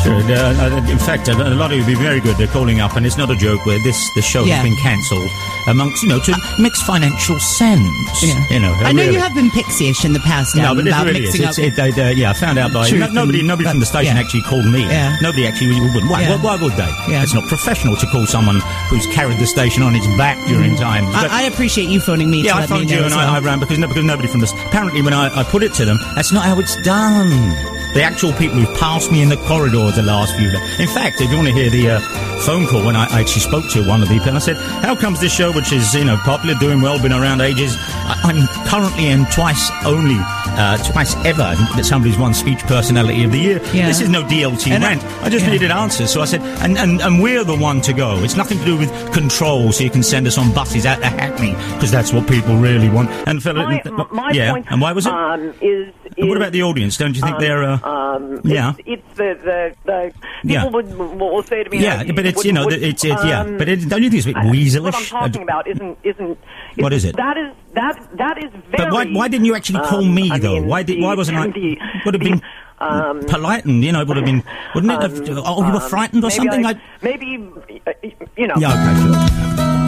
In fact, a lot of you would be very good. They're calling up, and it's not a joke. Where the show has been cancelled amongst, to mix financial sense. Yeah. I know you have been pixie-ish in the past. No, but it really is. I found out by nobody from the station actually called me. Yeah. Nobody actually would. Why would they? Yeah. It's not professional to call someone who's carried the station on its back during time. I appreciate you phoning me. Yeah, I phoned you and I ran because nobody from the. Apparently, when I put it to them, that's not how it's done. The actual people who've passed me in the corridors the last few days. In fact, if you want to hear the phone call when I actually spoke to one of the people, I said, how comes this show, which is, popular, doing well, been around ages, I'm currently in twice ever that somebody's won Speech Personality of the Year. Yeah. This is no DLT rant. I just needed answers. So I said, and we're the one to go. It's nothing to do with control, so you can send us on buses out to Hackney, because that's what people really want. And my point, and why was it? What about the audience? Don't you think they're... It's the people will say to me... Yeah, but it's, but don't you think it's a bit weaselish? What I'm talking about isn't... What is it? That is very... But why didn't you actually call me, though? Why wasn't I... Would have been... polite and, would have been... Wouldn't it have... you were frightened or something? Maybe, Yeah, okay, sure.